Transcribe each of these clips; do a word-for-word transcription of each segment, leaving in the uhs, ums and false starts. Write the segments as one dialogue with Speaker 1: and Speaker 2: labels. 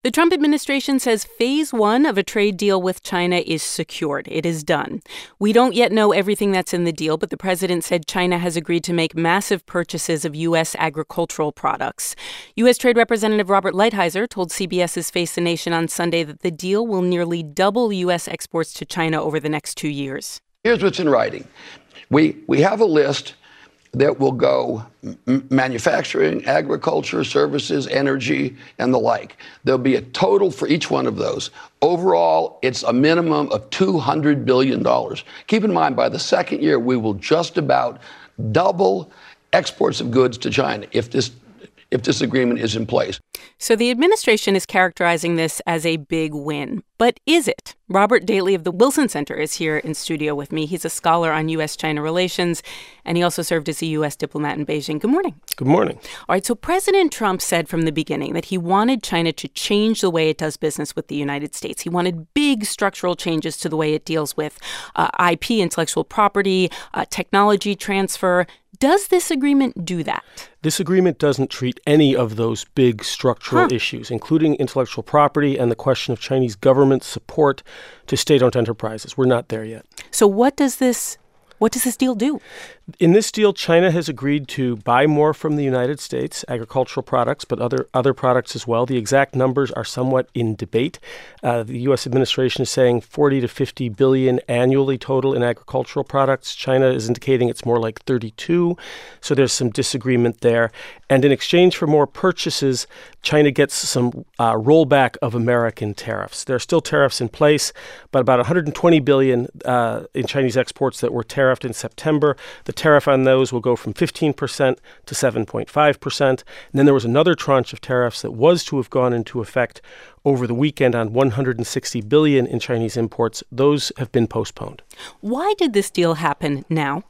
Speaker 1: The Trump administration says phase one of a trade deal with China is secured. It is done. We don't yet know everything that's in the deal, but the president said China has agreed to make massive purchases of U S agricultural products. U S. Trade Representative Robert Lighthizer told CBS's Face the Nation on Sunday that the deal will nearly double U S exports to China over the next two years.
Speaker 2: Here's what's in writing. We we have a list that will go m- manufacturing, agriculture, services, energy, and the like. There'll be a total for each one of those. Overall, it's a minimum of two hundred billion dollars. Keep in mind, by the second year, we will just about double exports of goods to China if this if this agreement is in place.
Speaker 1: So the administration is characterizing this as a big win. But is it? Robert Daly of the Wilson Center is here in studio with me. He's a scholar on U S-China relations, and he also served as a U S diplomat in Beijing. Good morning.
Speaker 3: Good morning.
Speaker 1: All right, so President Trump said from the beginning that he wanted China to change the way it does business with the United States. He wanted big structural changes to the way it deals with uh, I P, intellectual property, uh, technology transfer. Does this agreement do that?
Speaker 3: This agreement doesn't treat any of those big structural huh. issues, including intellectual property and the question of Chinese government support to state-owned enterprises. We're not there yet.
Speaker 1: So what does this what does this deal do?
Speaker 3: In this deal, China has agreed to buy more from the United States, agricultural products, but other other products as well. The exact numbers are somewhat in debate. Uh, the U S administration is saying forty to fifty billion annually total in agricultural products. China is indicating it's more like thirty-two. So there's some disagreement there. And in exchange for more purchases, China gets some uh, rollback of American tariffs. There are still tariffs in place, but about one hundred twenty billion uh, in Chinese exports that were tariffed in September. The tariff on those will go from fifteen percent to seven point five percent. And then there was another tranche of tariffs that was to have gone into effect over the weekend on one hundred sixty billion in Chinese imports. Those have been postponed.
Speaker 1: Why did this deal happen now?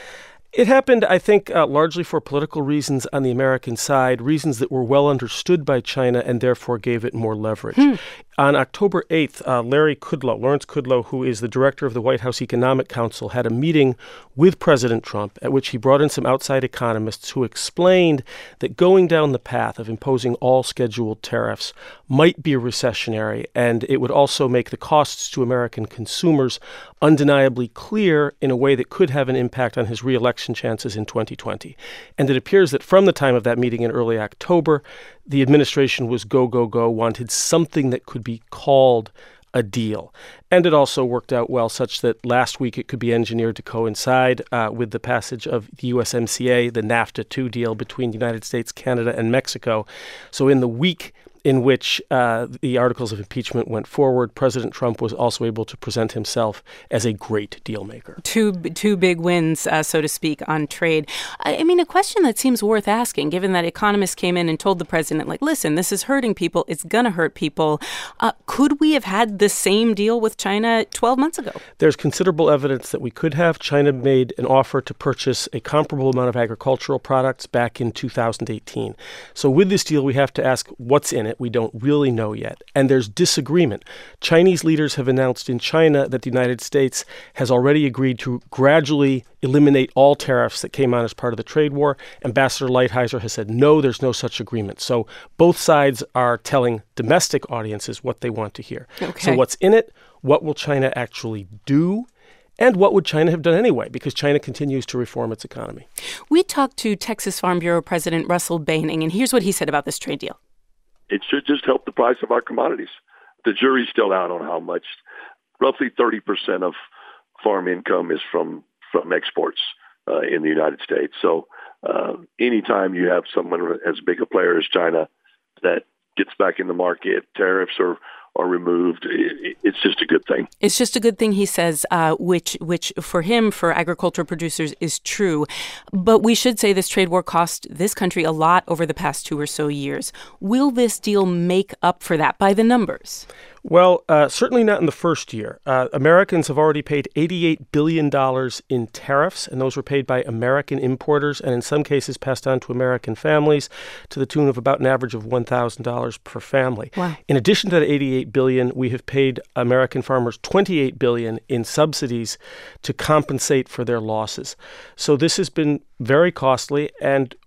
Speaker 3: It happened, I think, uh, largely for political reasons on the American side, reasons that were well understood by China and therefore gave it more leverage. Hmm. On October eighth, uh, Larry Kudlow, Lawrence Kudlow, who is the director of the White House Economic Council, had a meeting with President Trump at which he brought in some outside economists who explained that going down the path of imposing all scheduled tariffs might be recessionary, and it would also make the costs to American consumers undeniably clear in a way that could have an impact on his reelection chances in twenty twenty. And it appears that from the time of that meeting in early October, the administration was go, go, go, wanted something that could be called a deal. And it also worked out well such that last week it could be engineered to coincide uh, with the passage of the U S M C A, the NAFTA two deal between the United States, Canada, and Mexico. So in the week in which uh, the articles of impeachment went forward, President Trump was also able to present himself as a great deal maker.
Speaker 1: Two two big wins, uh, so to speak, on trade. I, I mean, a question that seems worth asking, given that economists came in and told the president, like, listen, this is hurting people. It's going to hurt people. Uh, could we have had the same deal with China twelve months ago?
Speaker 3: There's considerable evidence that we could have. China made an offer to purchase a comparable amount of agricultural products back in two thousand eighteen. So with this deal, we have to ask what's in it. We don't really know yet. And there's disagreement. Chinese leaders have announced in China that the United States has already agreed to gradually eliminate all tariffs that came on as part of the trade war. Ambassador Lighthizer has said, no, there's no such agreement. So both sides are telling domestic audiences what they want to hear.
Speaker 1: Okay.
Speaker 3: So what's in it? What will China actually do? And what would China have done anyway? Because China continues to reform its economy.
Speaker 1: We talked to Texas Farm Bureau President Russell Baining, and here's what he said about this trade deal.
Speaker 4: It should just help the price of our commodities. The jury's still out on how much. Roughly thirty percent of farm income is from, from exports uh, in the United States. So uh, anytime you have someone as big a player as China that gets back in the market, tariffs are are removed, it, it's just a good thing.
Speaker 1: It's just a good thing, he says, uh, which which for him, for agriculture producers, is true. But we should say this trade war cost this country a lot over the past two or so years. Will this deal make up for that by the numbers?
Speaker 3: Well, uh, certainly not in the first year. Uh, Americans have already paid eighty-eight billion dollars in tariffs, and those were paid by American importers and in some cases passed on to American families to the tune of about an average of one thousand dollars per family.
Speaker 1: Wow.
Speaker 3: In addition to that eighty-eight billion dollars, we have paid American farmers twenty-eight billion dollars in subsidies to compensate for their losses. So this has been very costly, and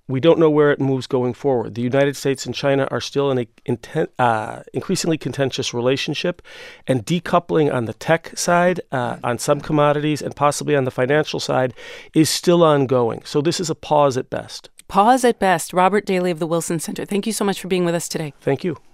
Speaker 3: we don't know where it moves going forward. The United States and China are still in an inten- uh, increasingly contentious relationship, and decoupling on the tech side, uh, on some commodities, and possibly on the financial side is still ongoing. So this is a pause at best.
Speaker 1: Pause at best. Robert Daly of the Wilson Center, thank you so much for being with us today.
Speaker 3: Thank you.